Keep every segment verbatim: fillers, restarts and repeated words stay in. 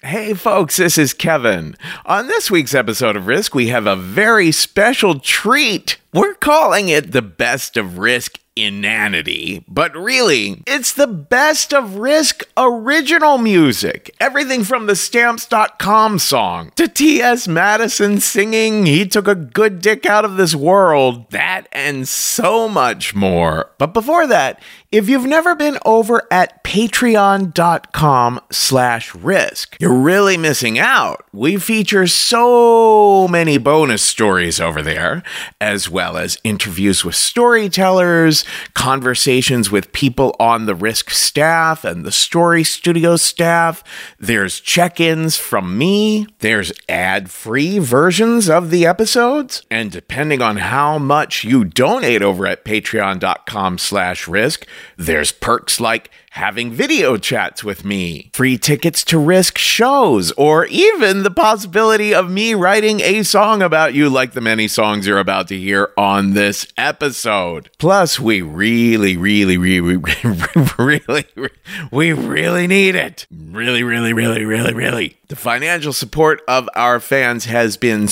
Hey folks, this is Kevin. On this week's episode of Risk, we have a very special treat. We're calling it the Best of Risk Inanity, but really, it's the Best of Risk original music. Everything from the Stamps dot com song to T S Madison singing "He Took a Good Dick Out of This World," that and so much more. But before that, if you've never been over at patreon dot com slash risk, you're really missing out. We feature so many bonus stories over there, as well as interviews with storytellers, conversations with people on the Risk staff and the Story Studio staff. There's check-ins from me. There's ad-free versions of the episodes. And depending on how much you donate over at patreon dot com slash risk, there's perks like having video chats with me, free tickets to Risk shows, or even the possibility of me writing a song about you like the many songs you're about to hear on this episode. Plus, we really, really, really, really, we really need it. Really, really, really, really, really. The financial support of our fans has been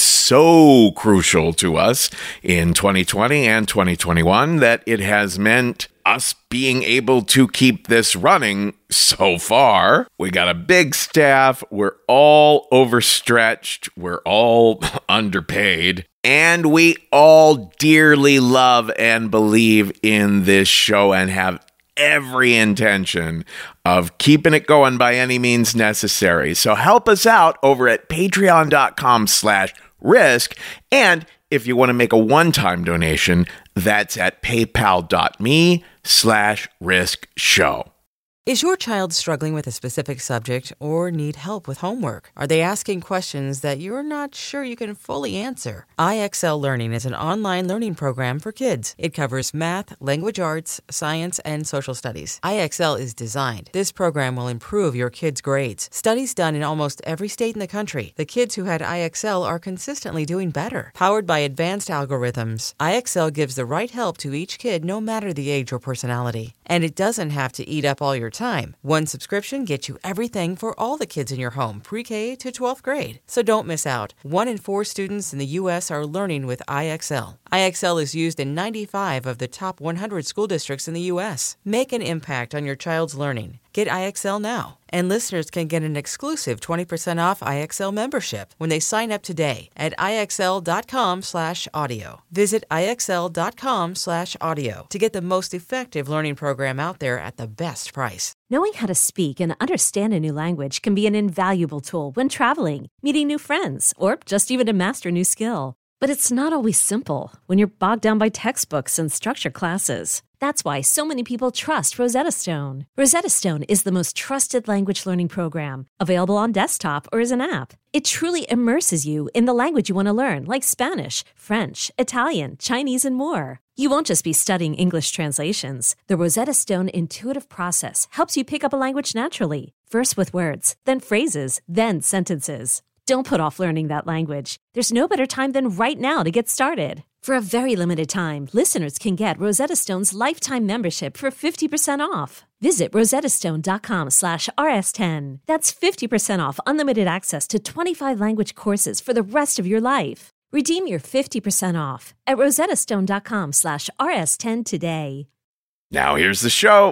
so crucial to us in twenty twenty and twenty twenty-one that it has meant us being able to keep this running so far. We got a big staff. We're all overstretched. We're all underpaid. And we all dearly love and believe in this show and have every intention of keeping it going by any means necessary. So help us out over at patreon dot com slash risk. And if you want to make a one-time donation, that's at paypal dot me slash risk show. Is your child struggling with a specific subject or need help with homework? Are they asking questions that you're not sure you can fully answer? I X L Learning is an online learning program for kids. It covers math, language arts, science, and social studies. I X L is designed. This program will improve your kids' grades. Studies done in almost every state in the country. The kids who had I X L are consistently doing better. Powered by advanced algorithms, I X L gives the right help to each kid no matter the age or personality. And it doesn't have to eat up all your time. One subscription gets you everything for all the kids in your home, pre-K to twelfth grade. So don't miss out. One in four students in the U S are learning with I X L. I X L is used in ninety-five of the top one hundred school districts in the U S. Make an impact on your child's learning. Get I X L now. And listeners can get an exclusive twenty percent off I X L membership when they sign up today at ixl.com slash audio. Visit ixl.com slash audio to get the most effective learning program out there at the best price. Knowing how to speak and understand a new language can be an invaluable tool when traveling, meeting new friends, or just even to master a new skill. But it's not always simple when you're bogged down by textbooks and structured classes. That's why so many people trust Rosetta Stone. Rosetta Stone is the most trusted language learning program, available on desktop or as an app. It truly immerses you in the language you want to learn, like Spanish, French, Italian, Chinese, and more. You won't just be studying English translations. The Rosetta Stone intuitive process helps you pick up a language naturally, first with words, then phrases, then sentences. Don't put off learning that language. There's no better time than right now to get started. For a very limited time, listeners can get Rosetta Stone's lifetime membership for fifty percent off. Visit rosettastone.com slash rs10. That's fifty percent off unlimited access to twenty-five language courses for the rest of your life. Redeem your fifty percent off at rosettastone.com slash rs10 today. Now here's the show.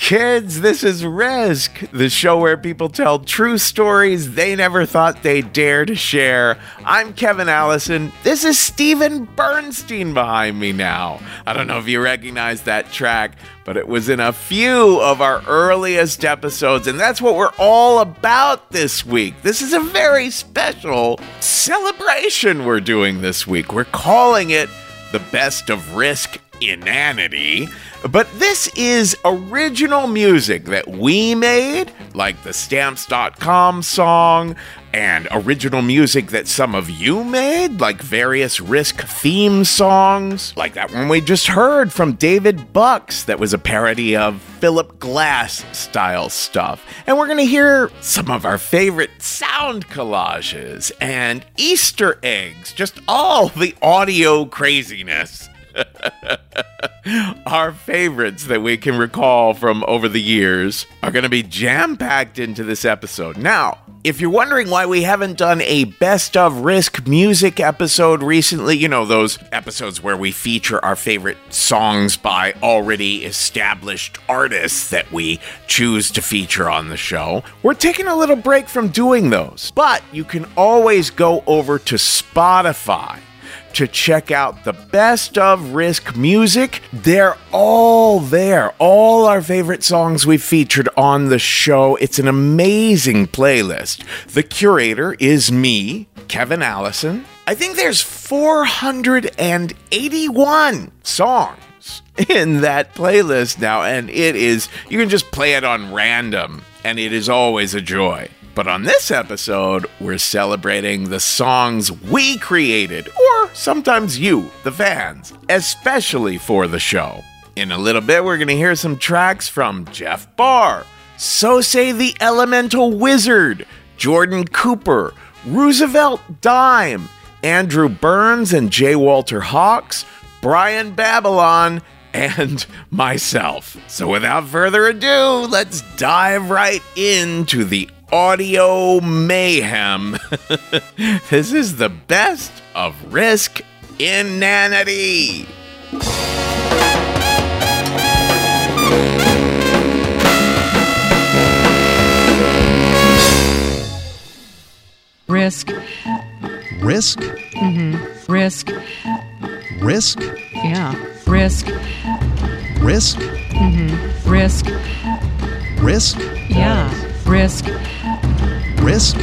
kids, this is Risk, the show where people tell true stories they never thought they'd dare to share. I'm Kevin Allison. This is Steven Bernstein behind me now. I don't know if you recognize that track, but it was in a few of our earliest episodes, and that's what we're all about this week. This is a very special celebration we're doing this week. We're calling it the Best of Risk Inanity, but this is original music that we made, like the Stamps dot com song, and original music that some of you made, like various Risk theme songs, like that one we just heard from David Bucks that was a parody of Philip Glass style stuff. And we're going to hear some of our favorite sound collages and Easter eggs, just all the audio craziness. Our favorites that we can recall from over the years are going to be jam-packed into this episode. Now, if you're wondering why we haven't done a Best of Risk music episode recently, you know, those episodes where we feature our favorite songs by already established artists that we choose to feature on the show, we're taking a little break from doing those. But you can always go over to Spotify to check out the Best of Risk music. They're all there. All our favorite songs we've featured on the show. It's an amazing playlist. The curator is me, Kevin Allison. I think there's four hundred eighty-one songs in that playlist now, and it is, you can just play it on random, and it is always a joy. But on this episode, we're celebrating the songs we created, or sometimes you, the fans, especially for the show. In a little bit, we're going to hear some tracks from Jeff Barr, So Say the Elemental Wizard, Jordan Cooper, Roosevelt Dime, Andrew Burns and J. Walter Hawks, Brian Babylon, and myself. So without further ado, let's dive right into the audio mayhem. This is the Best of Risk Inanity. Risk. Risk? Mm-hmm. Risk. Risk? Yeah. Risk. Risk? Mm-hmm. Risk. Risk? Yeah. Risk. Risk?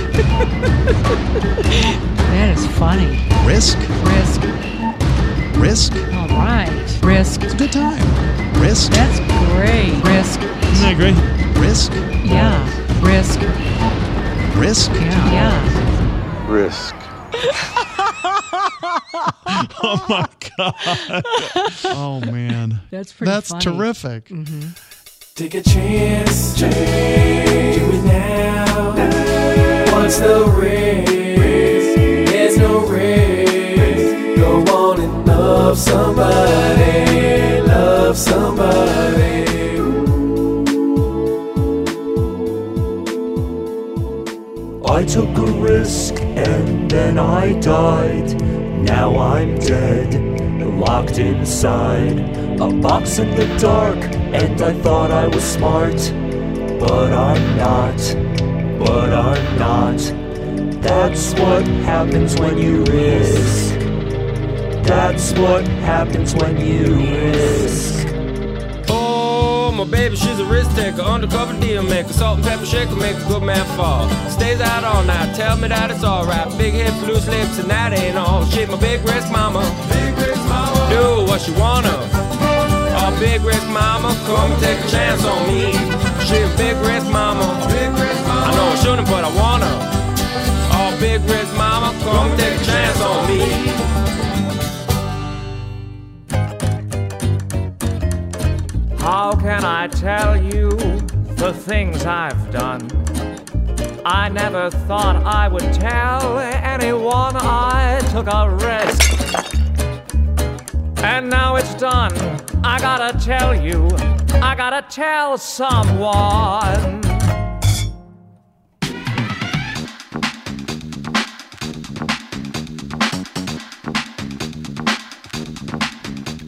That is funny. Risk? Risk. Risk? All right. Risk. It's a good time. Risk? That's great. Risk. Isn't that great? Risk? Yeah. Risk. Risk? Yeah. Yeah. Risk. Oh my God. Oh man. That's pretty That's funny. terrific. Mm-hmm. Take a chance, do it now. What's the risk? There's no risk. Go on and love somebody, love somebody. I took a risk and then I died. Now I'm dead, locked inside a box in the dark, and I thought I was smart, but I'm not, but I'm not. That's what happens when you risk. That's what happens when you risk. Oh, my baby, she's a risk taker, undercover deal maker, salt and pepper shaker, make a good man fall. Stays out all night, tell me that it's alright. Big hips, loose lips, and that ain't all. She my big risk mama, big risk mama, do what you wanna. Oh, big risk mama, come and take a chance on me. She a big risk mama, big risk mama. I know I shouldn't, but I wanna. Oh, big risk mama, come and take a chance on me. How can I tell you the things I've done? I never thought I would tell anyone I took a risk. And now it's done. I gotta tell you, I gotta tell someone.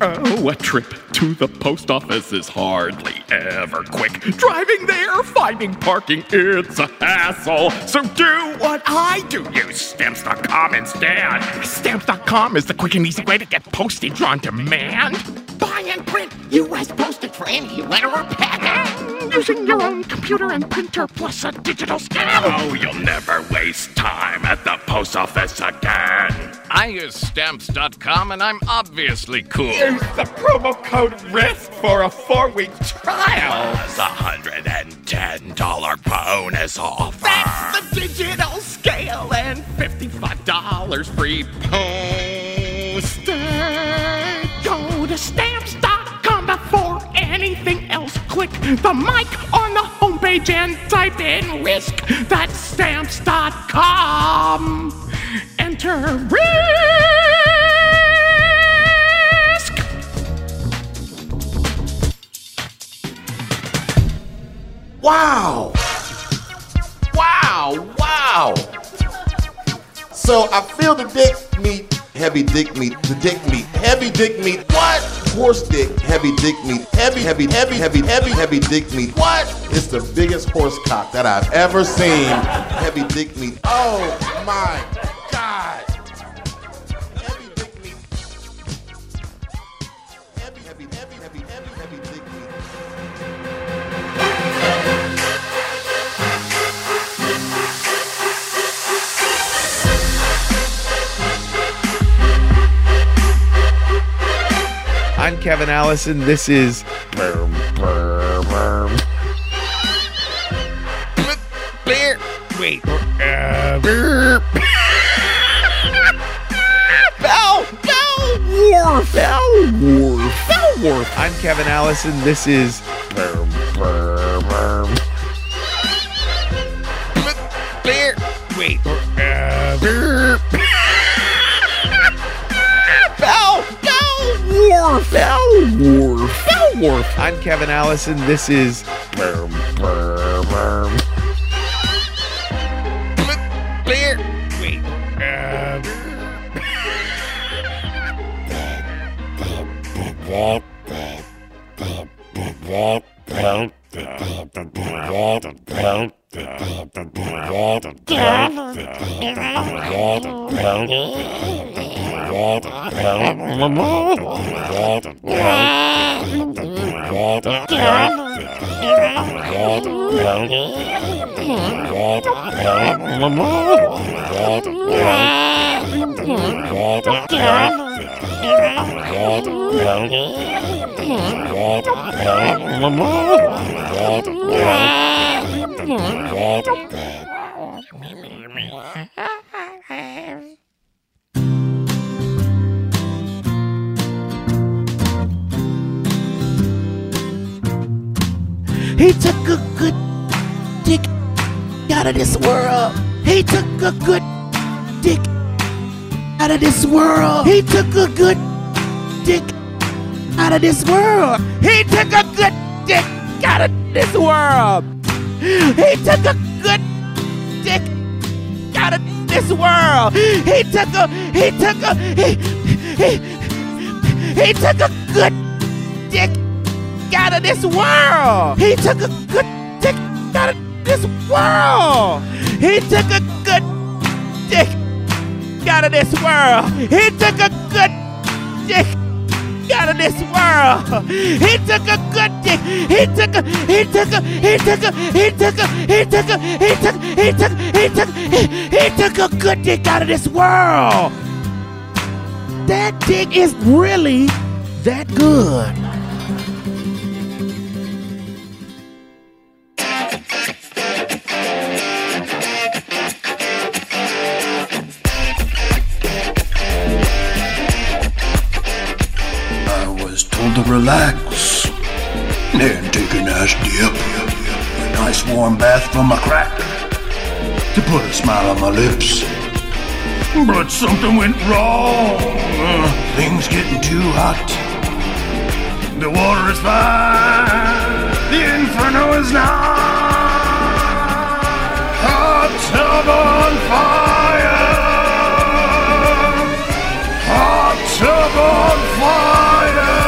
Oh, a trip to the post office is hardly ever quick. Driving there, finding parking, it's a hassle. So do what I do. Use Stamps dot com instead. Stamps dot com is the quick and easy way to get postage on demand. Buy and print U S postage for any letter or packet. Using your own computer and printer plus a digital scan. Oh, you'll never waste time at the post office again. I use Stamps dot com and I'm obviously cool. Use the promo code RISK for a four-week trial. Plus a one hundred ten dollars bonus offer. That's the digital scale and fifty-five dollars free postage. Go to Stamps dot com before anything else. Click the mic on the homepage and type in RISK. That's Stamps dot com. Enter RISK. Wow. Wow, wow. So I feel the dick meat, heavy dick meat, the dick meat, heavy dick meat. What? Horse dick, heavy dick meat, heavy, heavy, heavy, heavy, heavy, heavy dick meat. What? It's the biggest horse cock that I've ever seen. Heavy dick meat. Oh my God. Heavy dick meat. Heavy, heavy, heavy, heavy, heavy, heavy dick meat. I'm Kevin Allison. This is Burm, Burm, Burm. Bear. Wait. Uh, Burp. Bell. Bellworth. Bellworth. Bellworth. I'm Kevin Allison. This is Burm, Burm, Burm. Bear. Wait. Uh, Burp. Bell. Bellworth. Bellworth. Bellworth. I'm Kevin Allison. This is Burm, Burm, Burm. Bear. Wait. Uh, He took a good dick out of this world. He took a good dick out of this world. He took a good dick out of this world. He took a good dick out of this world. He took a good dick out of this world. He took a, he took a, he, he, he took a good dick out of this world. He took a good dick out of this world. He took a good dick out of this world. He took a good dick out of this world. He took a good dick. He took a, he took a, he took a, he took a, he took a, he took, he took, he took, he, he took a good dick out of this world. That dick is really that good. To relax and take a nice dip, a nice warm bath from my crack to put a smile on my lips. But something went wrong. Uh, things getting too hot. The water is fine. The inferno is not. Hot tub on fire. Hot tub on fire.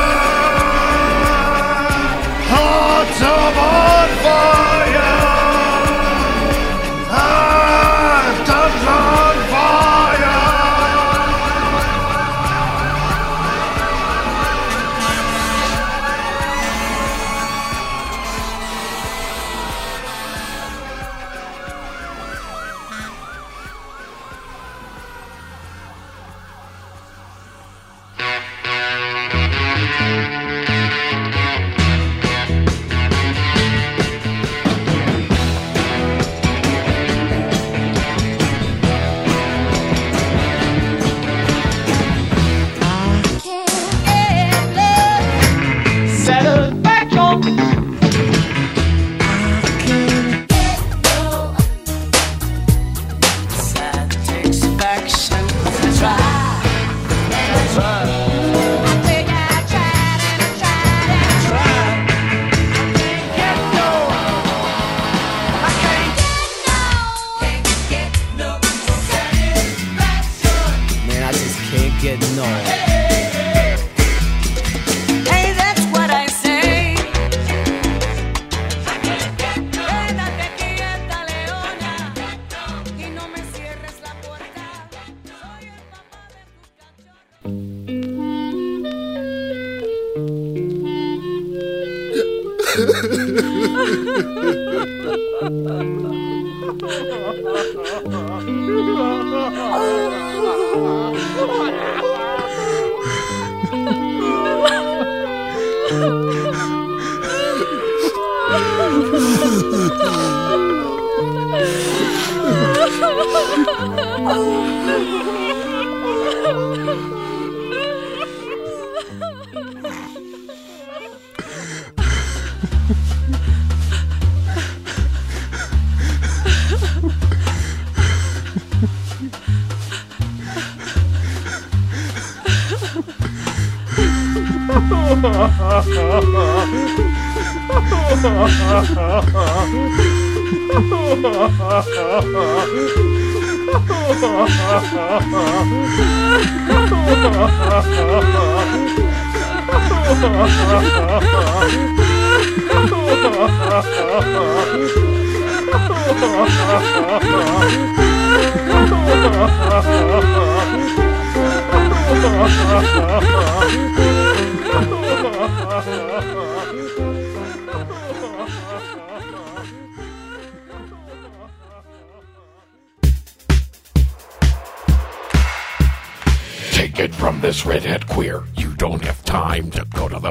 Take it from this redhead queer. You don't have time to go to the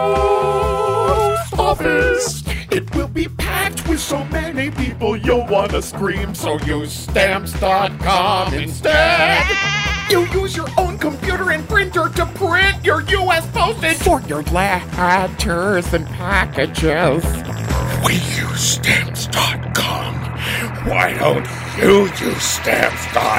post office. It will be packed with so many people you'll want to scream, so use stamps dot com instead. You use your own computer and printer to print your U S postage for your letters and packages. We use stamps dot com. Why don't you use stamps dot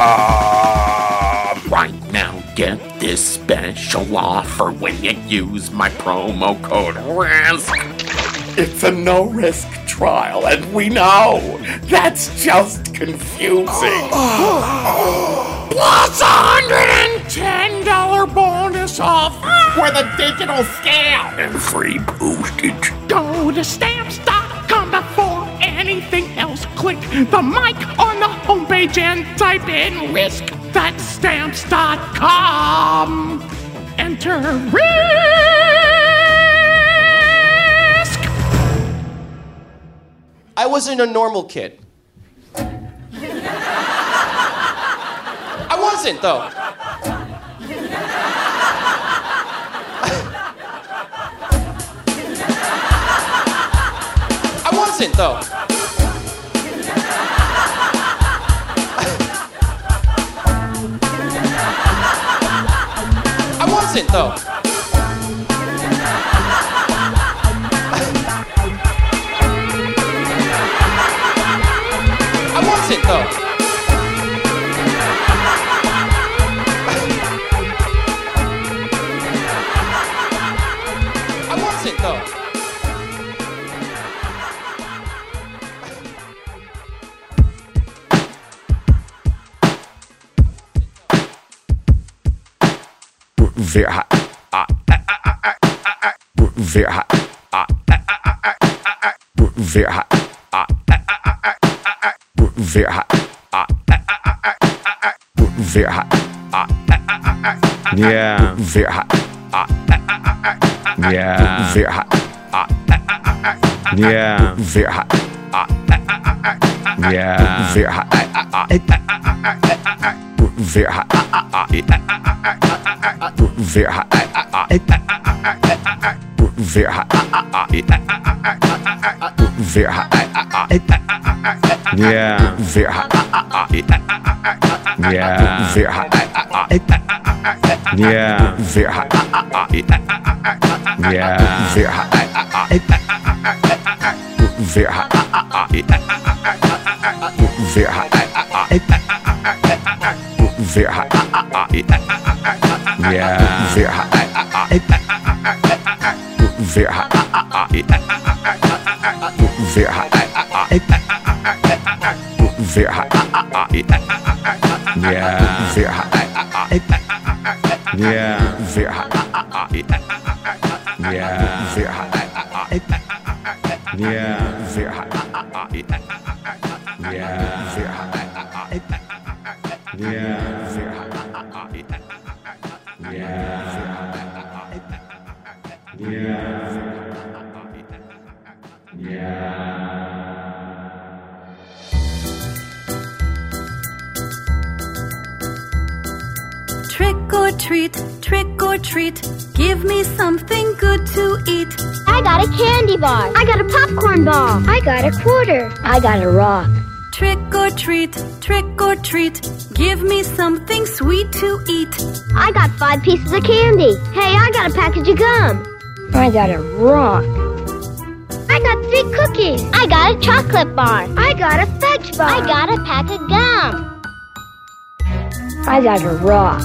com? Right now, get this special offer when you use my promo code RISK. It's a no-risk trial, and we know that's just confusing. Plus a one hundred ten dollars bonus off for the digital scale and free postage. Go to stamps dot com before anything else. Click the mic on the homepage and type in RISK. That's stamps dot com. Enter RISK. I wasn't a normal kid. I wasn't, though. I wasn't, though. I wasn't, though. I wasn't, though. I wasn't, though. Very hot. Uh, uh, uh, uh, uh, uh, very hot. Uh, uh, uh, uh, uh, very hot. Uh, uh, uh, uh, uh, very hot. Uh, uh, uh, uh, uh, very hot. Uh, uh, uh, uh, Yeah. Very hot. Uh, uh, uh, uh, Yeah. Very hot. Uh, uh, uh, uh, Yeah. Very hot. Uh, uh, uh, uh, Yeah. Very hot. Uh, uh, uh, Very hot. Uh, uh, uh, uh, Very hot. Uh, uh, uh, uh, Very hot. Very hot. Very hot. Yeah. Very hot. Yeah. Very hot. Yeah. Very hot. Yeah. Very hot. Very hot. Very hot. Very hot. Yeah. Very hot. Very hot. Very hot. Very hot. Yeah. Very hot. Yeah. Very hot. Yeah. Very hot. Yeah. Very hot. Yeah. Very hot. Yeah. Very hot. Yeah. Yeah. Trick or treat, trick or treat, give me something good to eat. I got a candy bar. I got a popcorn ball. I got a quarter. I got a rock. Trick or treat, trick or treat, give me something sweet to eat. I got five pieces of candy. Hey, I got a package of gum. I got a rock. I got three cookies. I got a chocolate bar. I got a fudge bar. I got a pack of gum. I got a rock.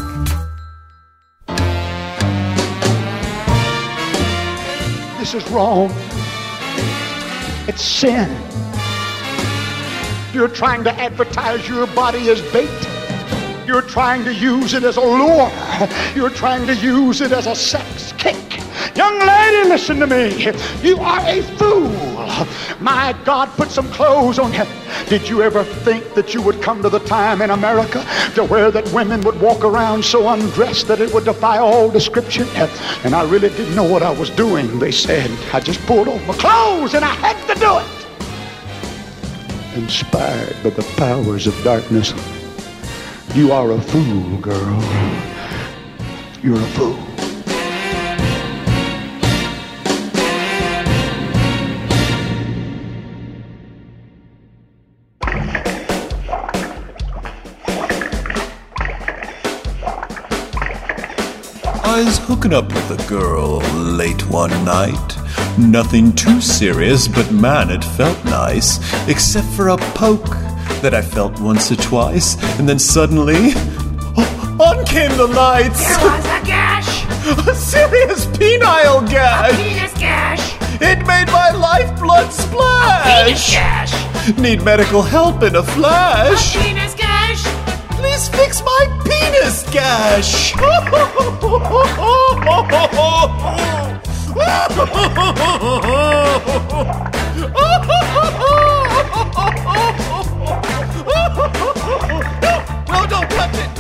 This is wrong. It's sin. You're trying to advertise your body as bait. You're trying to use it as a lure. You're trying to use it as a sex kick. Young lady, listen to me. You are a fool. My God, put some clothes on you. Did you ever think that you would come to the time in America to where that women would walk around so undressed that it would defy all description? And I really didn't know what I was doing, they said. I just pulled off my clothes and I had to do it. Inspired by the powers of darkness. You are a fool, girl. You're a fool. I was hooking up with a girl late one night. Nothing too serious, but man, it felt nice. Except for a poke that I felt once or twice. And then suddenly, oh, on came the lights. There was a gash. A serious penile gash. A penis gash. It made my lifeblood splash. A penis gash. Need medical help in a flash. A penis gash. Please fix my penis gash. No, don't touch it.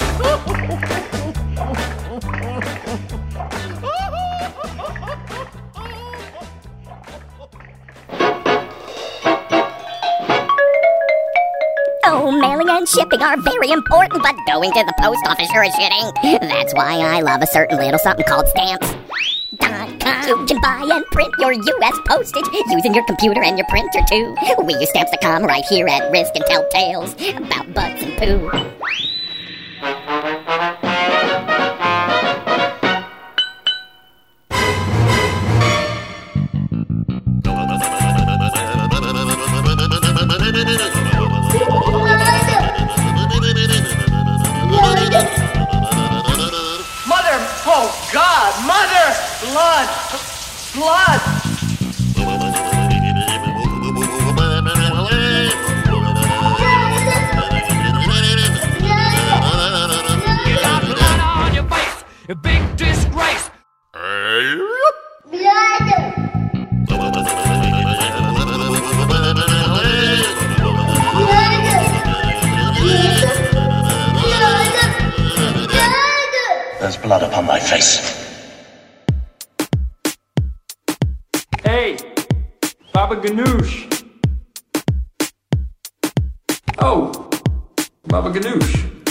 Oh, mailing and shipping are very important, but going to the post office sure as shit ain't. That's why I love a certain little something called stamps. You can buy and print your U S postage using your computer and your printer too. We use stamps dot com right here at Risk and tell tales about butts and poo. Mother! Oh, God! Mother! Blood! Blood! You got blood on your face! A big disgrace! There's blood upon my face. Hey, Baba Ganoush. Oh, Baba Ganoush.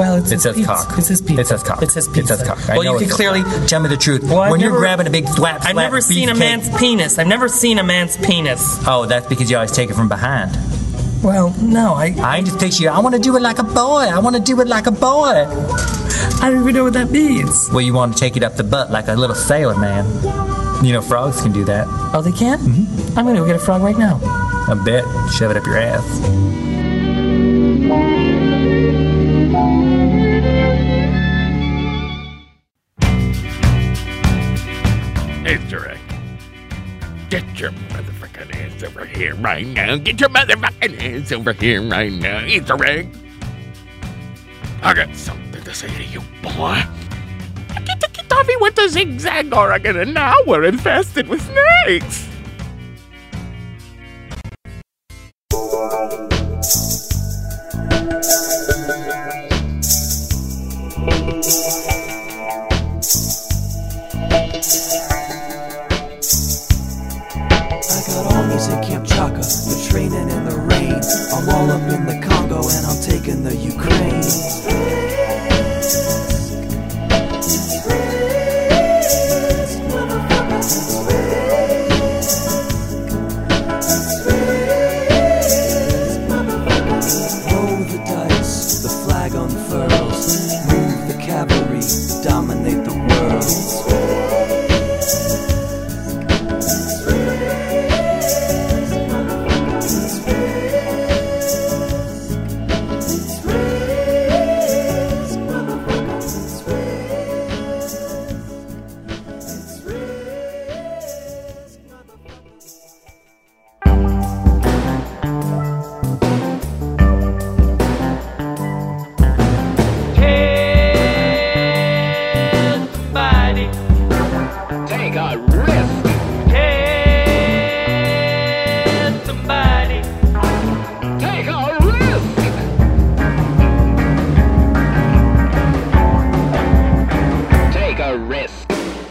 Well, it's it his says pizza. cock. It's his pizza. It says cock. It says pizza. It says cock. I Well, know you it can says clearly cock. Tell me the truth. Well, I've when you're never- grabbing a big thwap, I've thwap never seen a beefcake- man's penis. I've never seen a man's penis. Oh, that's because you always take it from behind. Well, no, I. I just picture you. I want to do it like a boy. I want to do it like a boy. I don't even know what that means. Well, you want to take it up the butt like a little sailor man. You know, frogs can do that. Oh, they can? Mm-hmm. I'm gonna go get a frog right now. I bet. Shove it up your ass. It's direct. Get your motherfucking hands over here right now. Get your motherfucking hands over here right now. It's direct. I got something to say to you, boy. Tiki Toffee went to Zigzag, Oregon, and now we're infested with snakes. I got armies in Kamchatka, they're training in the rain. I'm all up in the Congo and I'm taking the Ukraine. Roll the dice, the flag unfurls. Move the cavalry, dominate the Take a risk. Can somebody take a risk? Take a risk.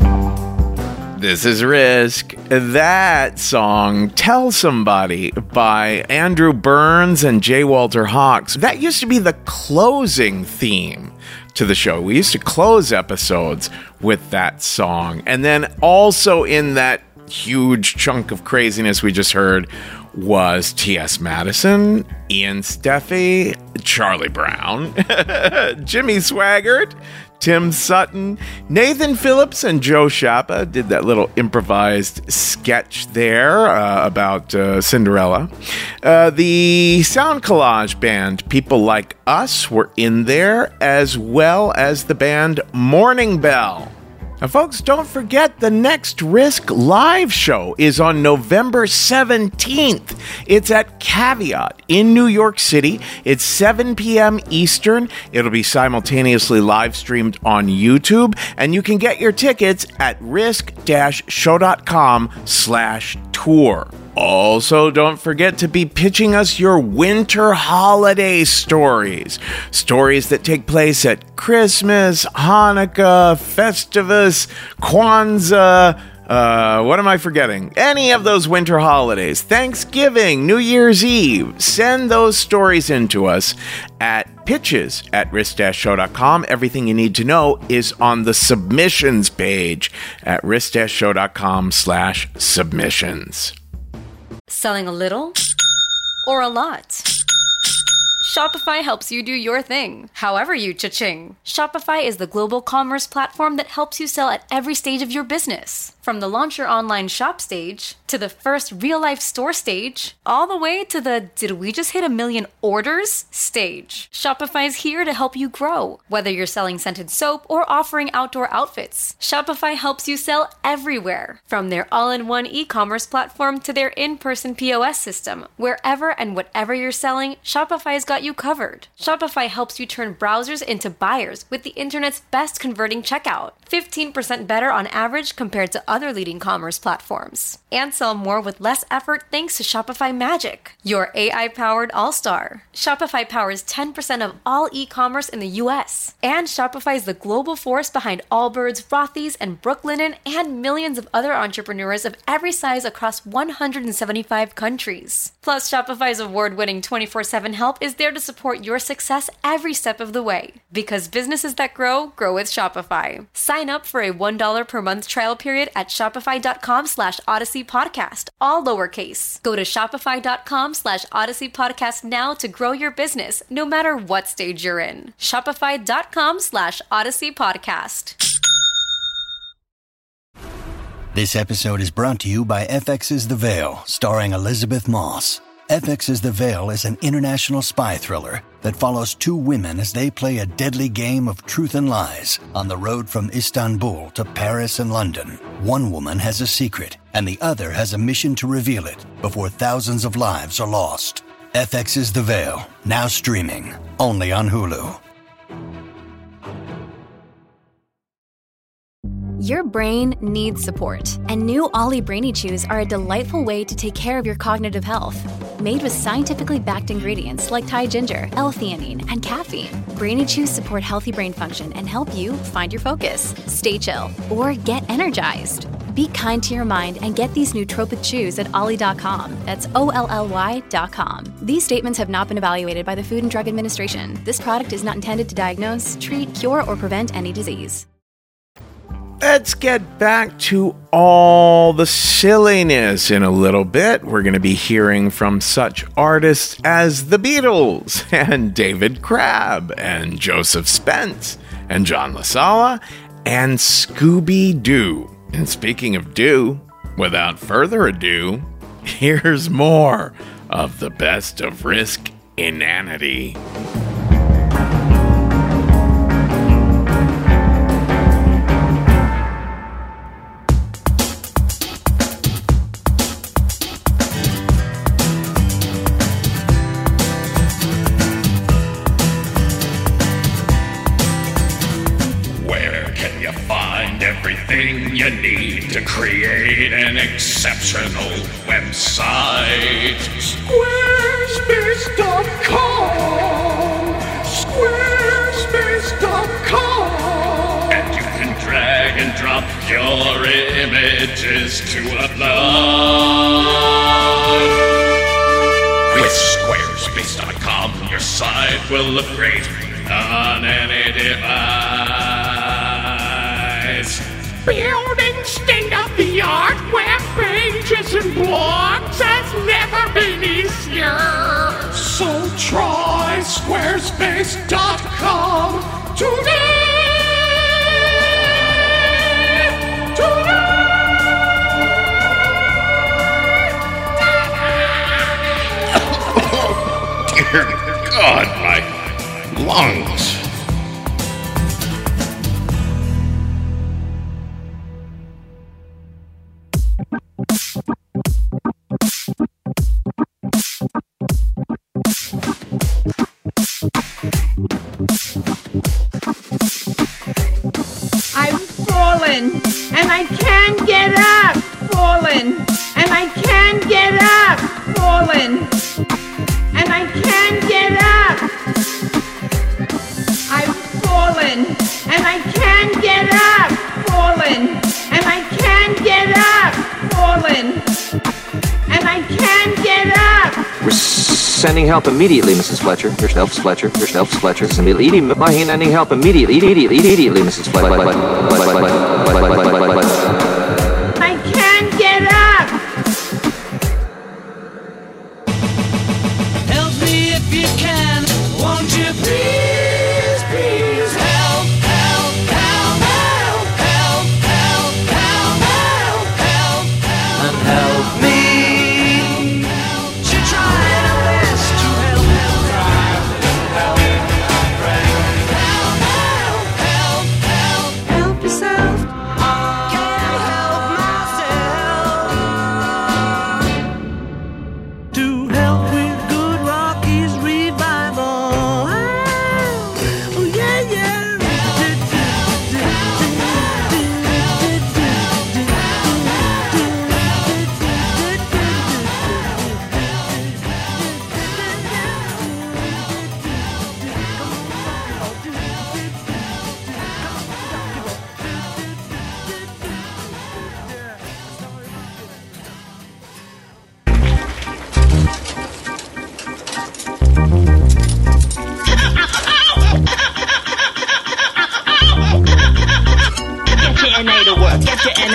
This is Risk. That song, Tell Somebody, by Andrew Burns and J. Walter Hawks. That used to be the closing theme to the show. We used to close episodes with that song. And then also in that huge chunk of craziness we just heard was T S. Madison, Ian Steffi, Charlie Brown, Jimmy Swaggart, Tim Sutton, Nathan Phillips, and Joe Schappa did that little improvised sketch there uh, about uh, Cinderella. Uh, the Sound Collage band, People Like Us, were in there, as well as the band Morning Bell. Now, folks, don't forget the next Risk live show is on November seventeenth. It's at Caveat in New York City. It's seven p.m. Eastern. It'll be simultaneously live streamed on YouTube, and you can get your tickets at risk-show.com slash tour. Also, don't forget to be pitching us your winter holiday stories. Stories that take place at Christmas, Hanukkah, Festivus, Kwanzaa, uh, what am I forgetting? Any of those winter holidays. Thanksgiving, New Year's Eve. Send those stories in to us at pitches at risk dash show dot com. Everything you need to know is on the submissions page at risk dash show dot com slash submissions. Selling a little or a lot? Shopify helps you do your thing, however you cha-ching. Shopify is the global commerce platform that helps you sell at every stage of your business. From the launch your online shop stage, to the first real-life store stage, all the way to the did we just hit a million orders stage. Shopify's here to help you grow. Whether you're selling scented soap or offering outdoor outfits, Shopify helps you sell everywhere. From their all-in-one e-commerce platform to their in-person P O S system, wherever and whatever you're selling, Shopify's got you covered. Shopify helps you turn browsers into buyers with the internet's best converting checkout. fifteen percent better on average compared to other leading commerce platforms. And sell more with less effort thanks to Shopify Magic, your A I-powered all-star. Shopify powers ten percent of all e-commerce in the U S. And Shopify is the global force behind Allbirds, Rothy's, and Brooklinen, and millions of other entrepreneurs of every size across one hundred seventy-five countries. Plus, Shopify's award-winning twenty-four seven help is there there to support your success every step of the way. Because businesses that grow, grow with Shopify. Sign up for a one dollar per month trial period at shopify.com slash Odyssey Podcast, all lowercase. Go to shopify.com slash Odyssey Podcast now to grow your business, no matter what stage you're in. Shopify.com slash Odyssey Podcast. This episode is brought to you by F X's The Veil, starring Elizabeth Moss. F X's The Veil is an international spy thriller that follows two women as they play a deadly game of truth and lies on the road from Istanbul to Paris and London. One woman has a secret, and the other has a mission to reveal it before thousands of lives are lost. F X's The Veil, now streaming, only on Hulu. Your brain needs support, and new Ollie Brainy Chews are a delightful way to take care of your cognitive health. Made with scientifically backed ingredients like Thai ginger, L-theanine, and caffeine, Brainy Chews support healthy brain function and help you find your focus, stay chill, or get energized. Be kind to your mind and get these nootropic chews at ollie dot com. That's O L L Y dot com. These statements have not been evaluated by the Food and Drug Administration. This product is not intended to diagnose, treat, cure, or prevent any disease. Let's get back to all the silliness in a little bit. We're going to be hearing from such artists as the Beatles and David Crabb and Joseph Spence and John LaSala and Scooby-Doo. And speaking of Doo, without further ado, here's more of the best of Risk Inanity. Everything you need to create an exceptional website. Squarespace dot com. Squarespace dot com. And you can drag and drop your images to upload. With Squarespace dot com, your site will look great on any device. Building state-of-the-art web pages and blogs has never been easier. So try Squarespace dot com today. Today. Oh, dear God, my lungs. And I can't get up, fallen. And I can't get up, fallen. And I can't get up. I've fallen. And I can't get up, fallen. And I can't get up, fallen. And I can't get up. We're sending help immediately, Missus Fletcher. Your help, Fletcher. Your help, Fletcher. Sending help immediately, immediately, immediately, Missus Fletcher. I can't get up. Help me if you can. Won't you please, please help, help, help, help, help, help, help, help, help, help, and help me. Help yourself.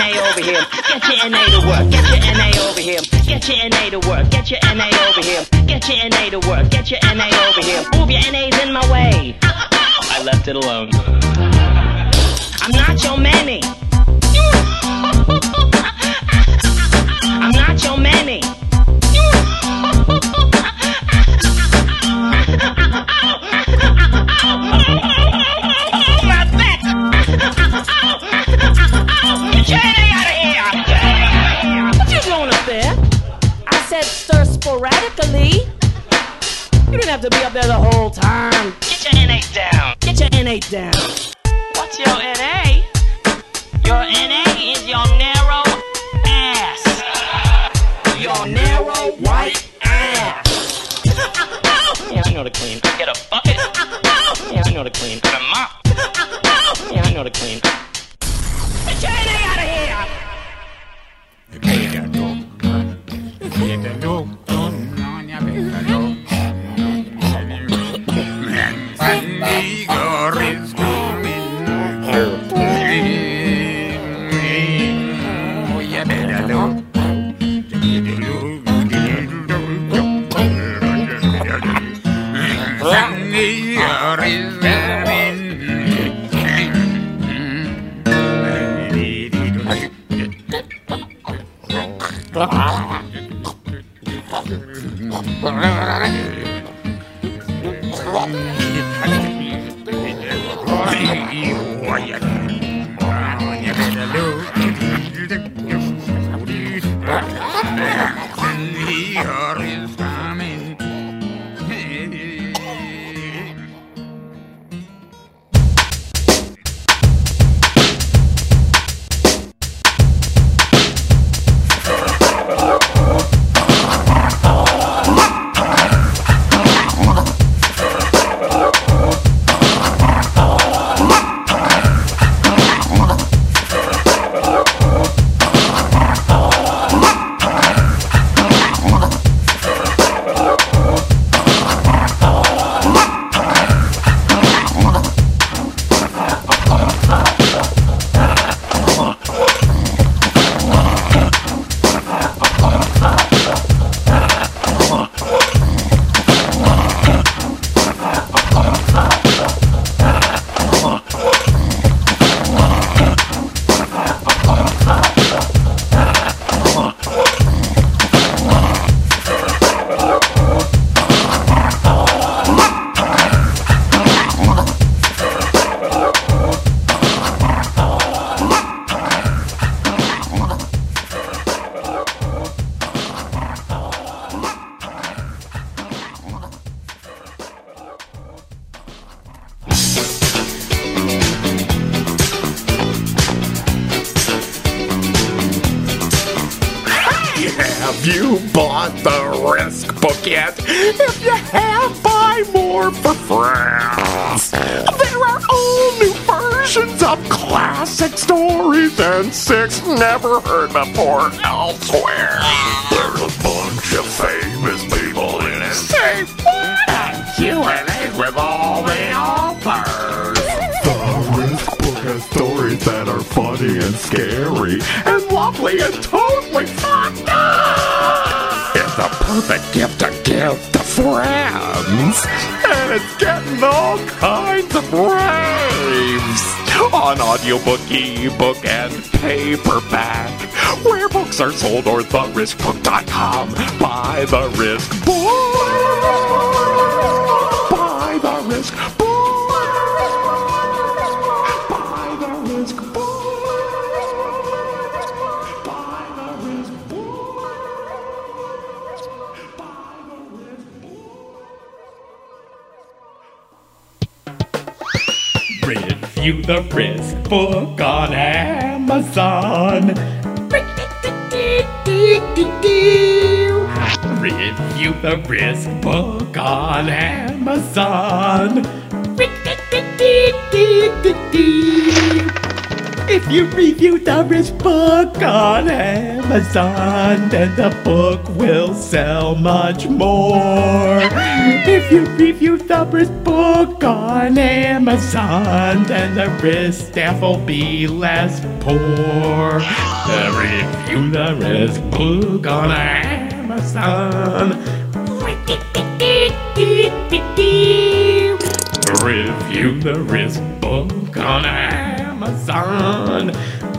A over here. Get your N A to work. Get your N A over here. Get your N A to work. Get your N A over here. Get your N A to work. Get your N A over here. Move your N A's in my way. I left it alone. I'm not your Manny. I'm not your Manny. Stir sporadically. You didn't have to be up there the whole time. Get your N A down. Get your N A down. What's your N A? Your N A is your narrow ass. Your narrow white ass. Yeah, I know to clean. Get a bucket. Yeah, I know to clean. Get a mop. Yeah, I know to clean. Get your N A out of here. Igor is coming. Oh, you better know. Igor is Have you bought the Risk book yet? If you have, buy more for friends. There are all new versions of classic stories and six never heard before elsewhere. There's a bunch of famous people in it. Say what? And Q and A's with all the authors. The Risk book has stories that are funny and scary and lovely and totally fun. It's the perfect gift to give to friends. And it's getting all kinds of raves on audiobook, ebook, and paperback. Where books are sold or the risk book dot com. Buy the Risk book. Buy the Risk book. Buy the Risk book. Review the Risk book on Amazon. Review the Risk book on Amazon. If you review the Risk book on Amazon, then the book will sell much more. If you review the Risk book on Amazon, then the Risk staff will be less poor. The review the Risk book on Amazon. Review the Risk book on Amazon.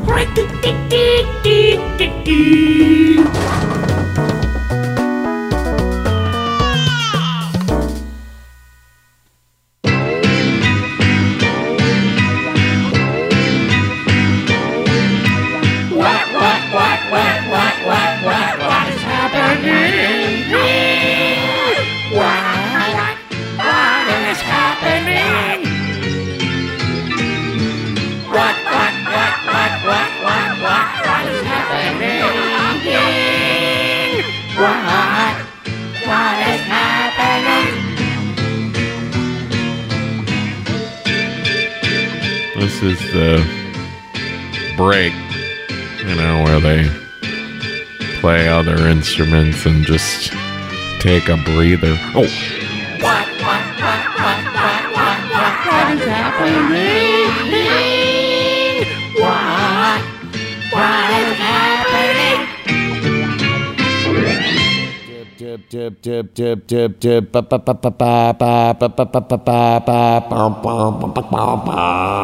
What, what, what, what, what, what, what, what is happening here? What, what is happening? What, what, what, what, what, what, what, what is happening here? What, what is happening? This is the break, you know, where they play other instruments and just take a breather. Oh. What, what, what, what, what, what, what, what is happening? What, what is happening? Dip, dip, dip, dip, dip, dip, ba ba ba ba ba ba ba ba ba ba ba ba ba ba ba.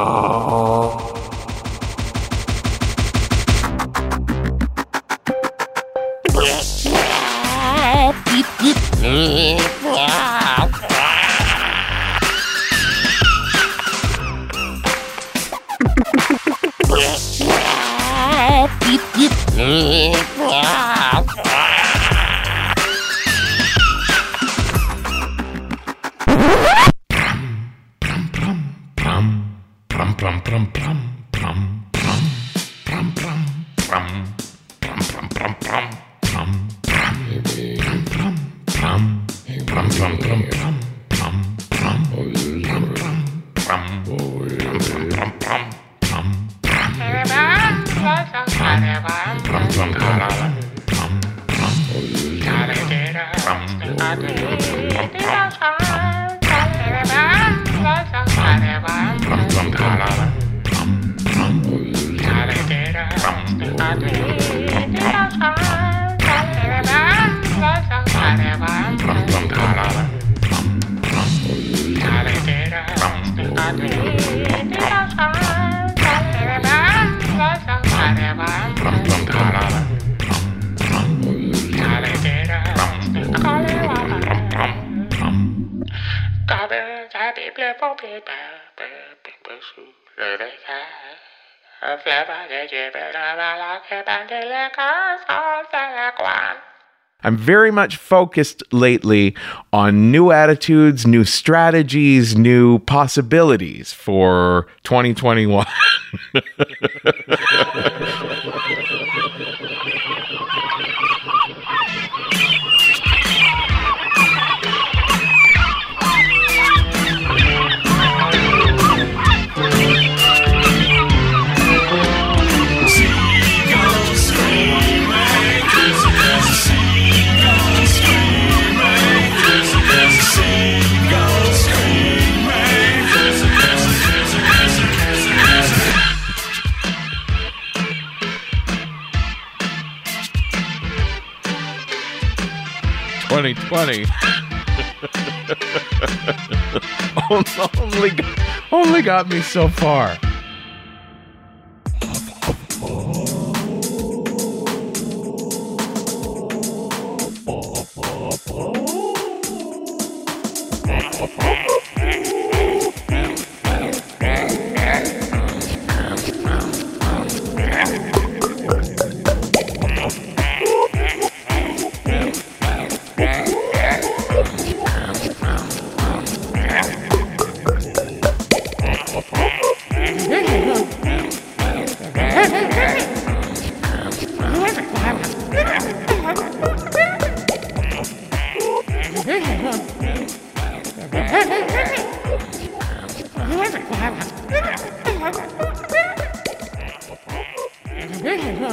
I'm very much focused lately on new attitudes, new strategies, new possibilities for twenty twenty-one. twenty twenty only, got, only got me so far.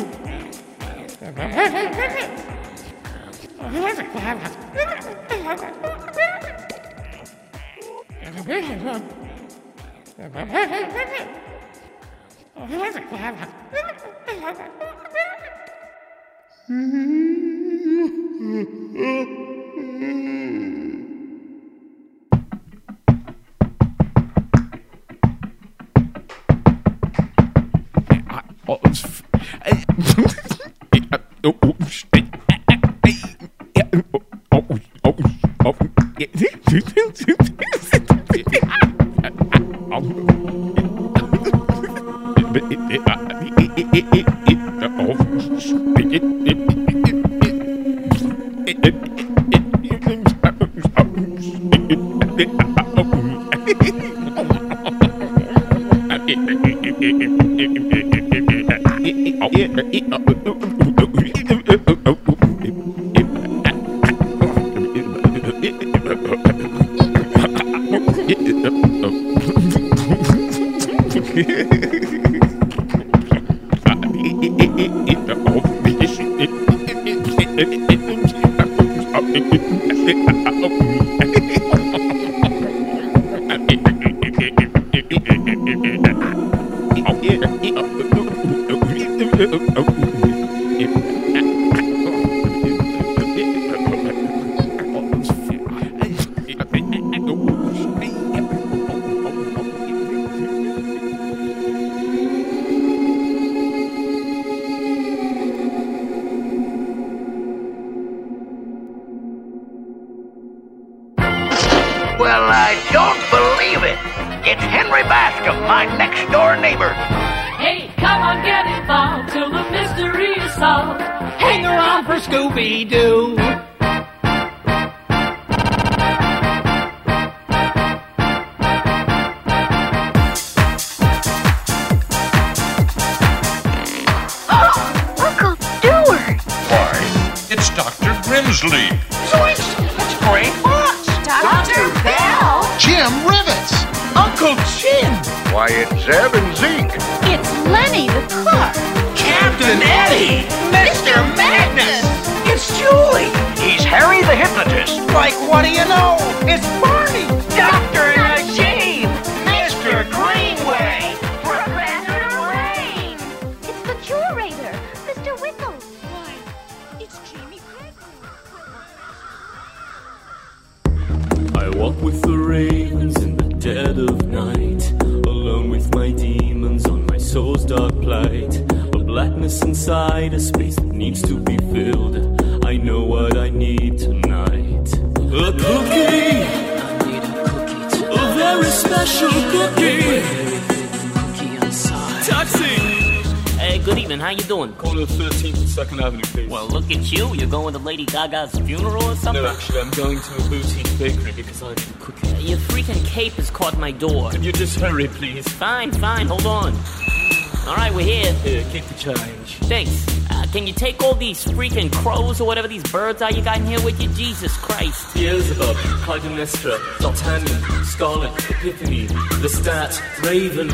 Well, I don't believe it. It's Henry Bascom, my next-door neighbor. Hey, come on, get involved till the mystery is solved. Hang around for Scooby-Doo. Oh, Uncle Stewart. Why, it's Doctor Grimsleep. Zoinks! It's Gray Fox. Doctor Bell. Jim Rivets. Uncle Jim. Why, it's Zeb and Zeke. It's Lenny the cook. Captain Eddie. Mister Magnus. It's Julie. He's Harry the hypnotist. Like, what do you know? It's Barney. Doctor Najib. Mister Greenway. Professor Rain. It's the curator, Mister Wickle. Why, it's Jamie I walk with the ravens in the dead of night, alone with my demons on my soul's dark plight. A blackness inside, a space that needs to be filled. I know what I need tonight. A cookie! I need a cookie tonight. A very special cookie! Taxi! Hey, good evening. How you doing? Corner thirteenth and second Avenue, please. Well, look at you. You're going to Lady Gaga's funeral or something? No, actually, I'm going to a boutique bakery because I need a cookie. Uh, your freaking cape has caught my door. Can you just hurry, please? Fine, fine. Hold on. All right, we're here. Here, keep the change. Thanks. Uh, can you take all these freaking crows or whatever these birds are you got in here with you? Jesus Christ. Beelzebub, Clytemnestra, D'Artagnan, Scarlet, Epiphany, Lestat, Raven.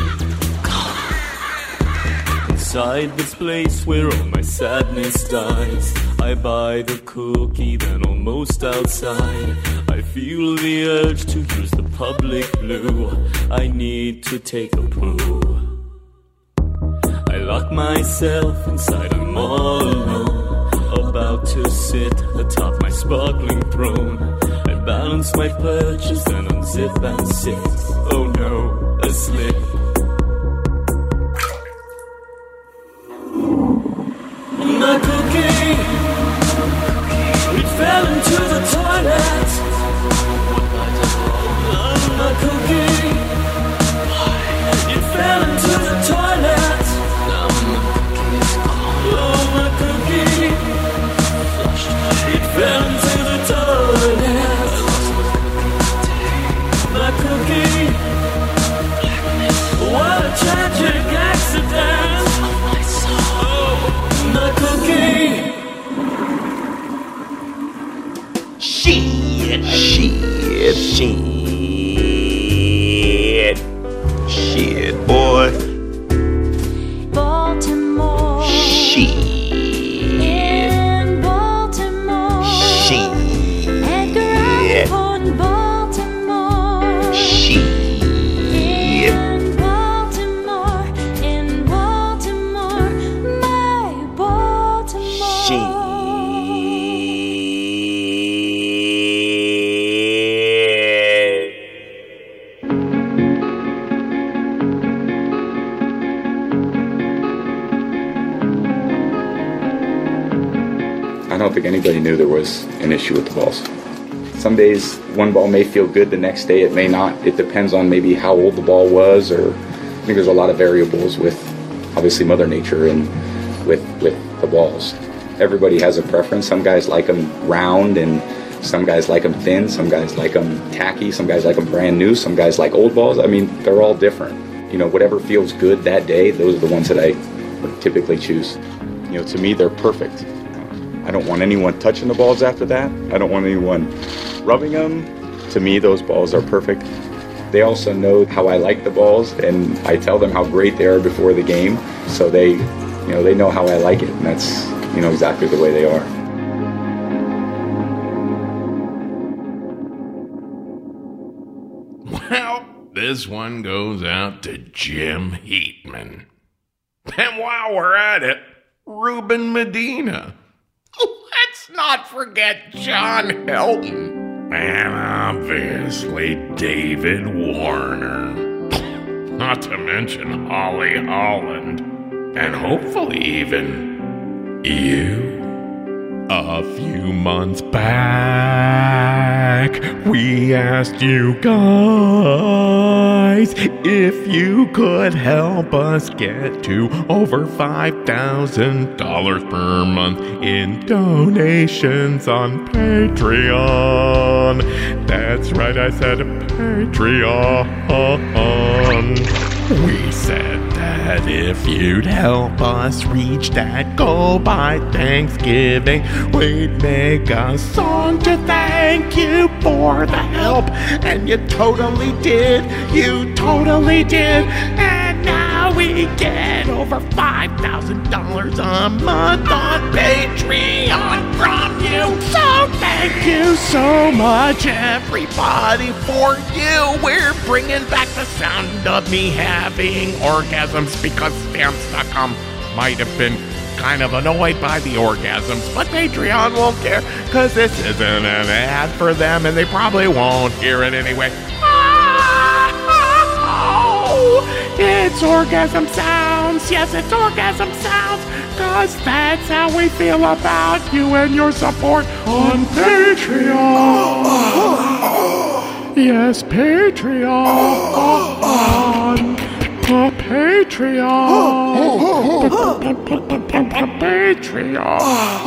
Inside this place where all my sadness dies, I buy the cookie, then almost outside I feel the urge to use the public loo. I need to take a poo. I lock myself inside, I'm all alone, about to sit atop my sparkling throne. I balance my purchase, then unzip and sit. Oh no, a slip. My cookie, it fell into the toilet. Oh, my cookie, it fell into the toilet. Oh, my cookie, it fell into the toilet. My cookie, what a tragic accident. My cookie. machine. I don't think anybody knew there was an issue with the balls. Some days one ball may feel good, the next day it may not. It depends on maybe how old the ball was, or I think there's a lot of variables with obviously Mother Nature and with, with the balls. Everybody has a preference. Some guys like them round, and some guys like them thin, some guys like them tacky, some guys like them brand new, some guys like old balls. I mean, they're all different. You know, whatever feels good that day, those are the ones that I would typically choose. You know, to me, they're perfect. I don't want anyone touching the balls after that. I don't want anyone rubbing them. To me, those balls are perfect. They also know how I like the balls, and I tell them how great they are before the game. So they, you know, they know how I like it, and that's, you know, exactly the way they are. Well, this one goes out to Jim Heatman. And while we're at it, Ruben Medina. Let's not forget John Helton. And obviously David Warner. Not to mention Holly Holland. And hopefully even you. A few months back, we asked you guys if you could help us get to over five thousand dollars per month in donations on Patreon. That's right, I said Patreon. We said that if you'd help us reach that goal by Thanksgiving, we'd make a song to thank you for the help. And you totally did, you totally did. And now we get over five thousand dollars a month on Patreon from you. So thank you so much, everybody, for you. We're bringing back the sound of me having orgasms because Stamps dot com might have been kind of annoyed by the orgasms, but Patreon won't care because this isn't an ad for them and they probably won't hear it anyway. Oh, it's orgasm sounds. Yes, it's orgasm sounds, because that's how we feel about you and your support on Patreon. Yes, Patreon. Patreon. Patreon.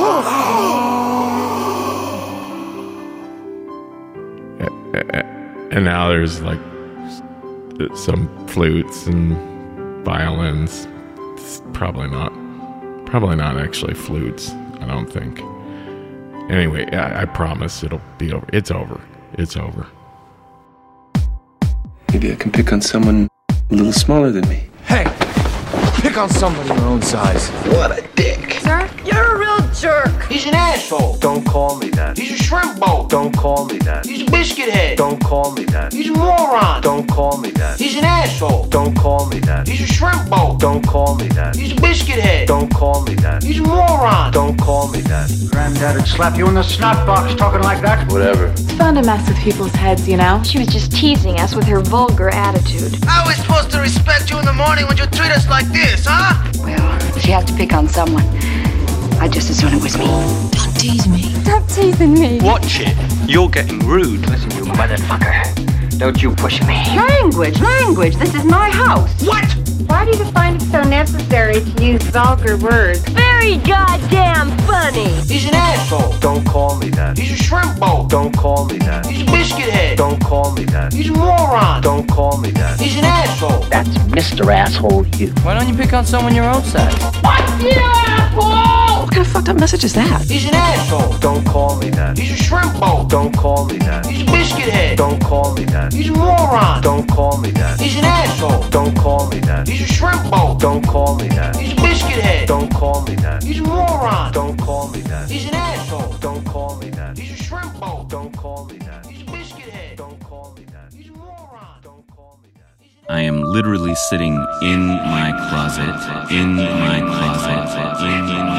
And now there's like some flutes and violins. It's probably not, probably not actually flutes. I don't think. Anyway, I, I promise it'll be over. It's over. It's over. Maybe I can pick on someone a little smaller than me. Hey, pick on somebody your own size. What a dick. Sir, you're a real jerk. He's an asshole. Don't call me that. He's a shrimp bowl. Don't call me that. He's a biscuit head. Don't call me that. He's a moron. Don't call me that. He's an asshole. Don't call me that. He's a shrimp bowl. Don't call me that. He's a biscuit head. Don't call me that. He's a moron. Don't call me that. Granddad would slap you in the snot box talking like that. Whatever. It's fun to mess with people's heads, you know? She was just teasing us with her vulgar attitude. How are we supposed to respect you in the morning when you treat us like this, huh? Well, if you have to pick on someone, I'd just as soon it was me. Don't tease me. Stop teasing me. Watch it. You're getting rude. Listen, you motherfucker. Don't you push me. Language, language. This is my house. What? Why do you find it so necessary to use vulgar words? Very goddamn funny. He's an asshole. Don't call me that. He's a shrimp bowl. Don't call me that. He's a biscuit head. Don't call me that. He's a moron. Don't call me that. He's an asshole. That's Mister Asshole you. Why don't you pick on someone your own size? Fuck you, asshole! What kind of fucked up message is that? He's an asshole. Don't call me that. He's a shrimp bowl. Don't call me that. He's a biscuit head. Don't call me that. He's a moron. Don't call me that. He's an asshole. Don't call me that. He's a shrimp bowl. Don't call me that. He's a biscuit head. Don't call me that. He's a moron. Don't call me that. He's an asshole. Don't call me that. He's a shrimp bowl. Don't call me that. He's a biscuit head. Don't call me that. He's a moron. Don't call me that. I am literally sitting in my closet, in my closet, in my closet.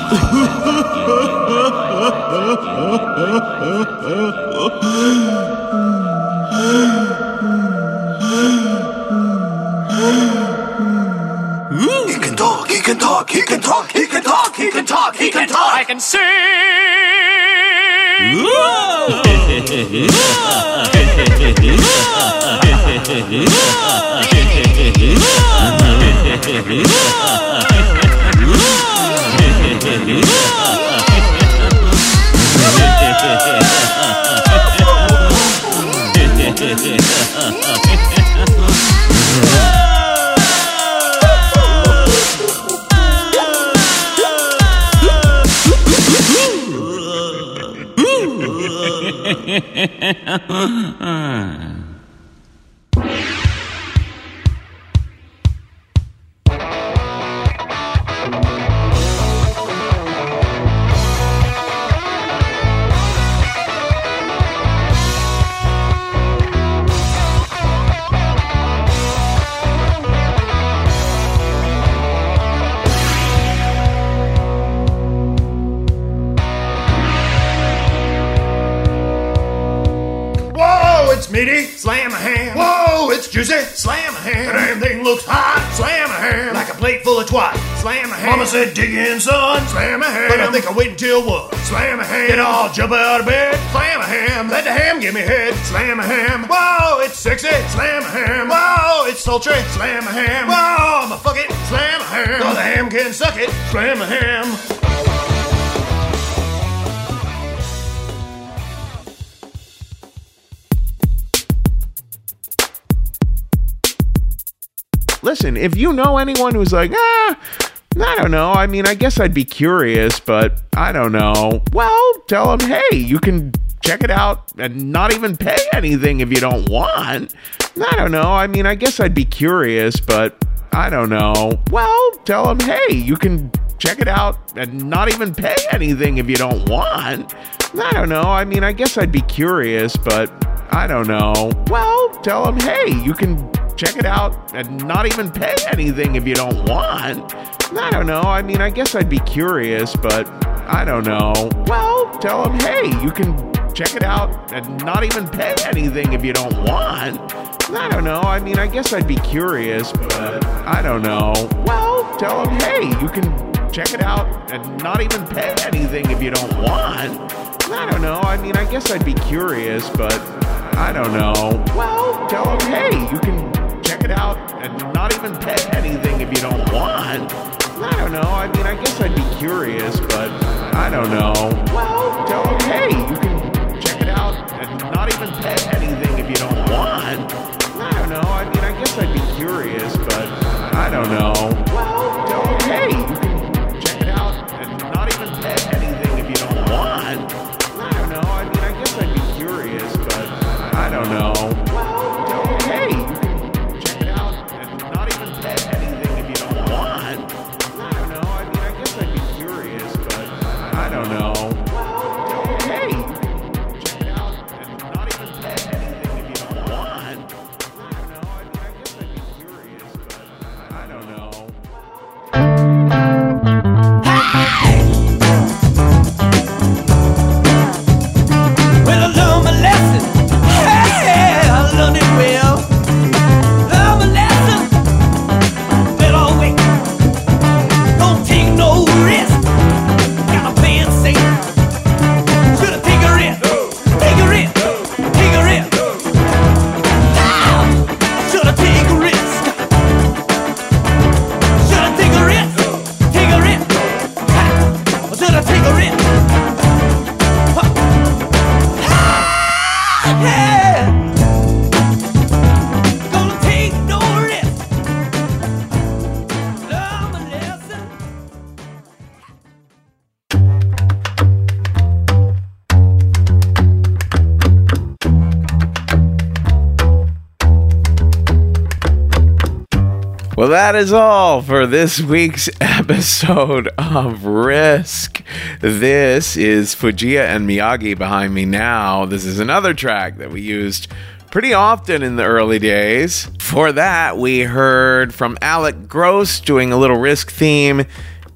He can talk, he can talk, he can talk, he can talk, he can talk, he can talk. I can sing. Meaty, slam a ham. Whoa, it's juicy, slam a ham. And everything looks hot, slam a ham. Like a plate full of twat, slam a ham. Mama said dig in, son, slam a ham. But I think I'll wait until what? Slam a ham. Then I'll jump out of bed, slam a ham. Let the ham give me head, slam a ham. Whoa, it's sexy, slam a ham. Whoa, it's sultry, slam a ham. Whoa, I'ma fuck it, slam a ham. Cause the ham can suck it, slam a ham. Listen, if you know anyone who's like, ah, I don't know, I mean, I guess I'd be curious, but I don't know. Well, tell them, hey, you can check it out and not even pay anything if you don't want. I don't know, I mean, I guess I'd be curious, but I don't know. Well, tell them, hey, you can check it out and not even pay anything if you don't want. I don't know, I mean, I guess I'd be curious, but I don't know. Well, tell them, hey, you can check it out and not even pay anything if you don't want. I don't know, I mean, I guess I'd be curious, but I don't know. Well, tell them, hey, you can check it out and not even pay anything if you don't want. I don't know, I mean, I guess I'd be curious, but I don't know. Well, tell them, hey, you can check it out and not even pay anything if you don't want. I don't know, I mean, I guess I'd be curious, but I don't know. Well, tell them, hey, you can check it out and not even pay anything if you don't want. I don't know, I mean, I guess I'd be curious, but I don't know. Well, tell them, hey, you can check it out and not even pay anything if you don't want. I don't know, I mean, I guess I'd be curious, but I don't know. Well, tell them, hey, you can check it out and not even pay anything if you don't want. I don't know, I mean, I guess I'd be curious, but I don't know. Well, tell them, hey, you can I don't know. Well, hey, you can check it out and not even pay anything if you don't want. I don't know. I mean, I guess I'd be curious, but I don't know. Well, I learned my lesson. Hey, I learned it well. Learned my lesson. Well, I'll wait. Don't take no risk. Should've take a risk, take a risk, take a risk. Should've take a risk. Should've take a risk, take a risk. Should've take a risk. Yeah. Gonna take no risk. Learn my lesson. Well, that is all for this week's episode of Risk. This is Fujiya and Miyagi behind me now. This is another track that we used pretty often in the early days. For that, we heard from Alec Gross doing a little Risk theme,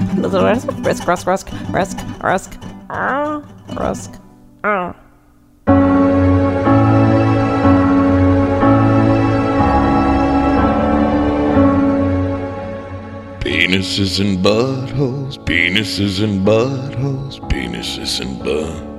Risk, risk, risk, risk, risk, risk, uh, risk, uh. Penises and buttholes, penises and buttholes, penises and butt.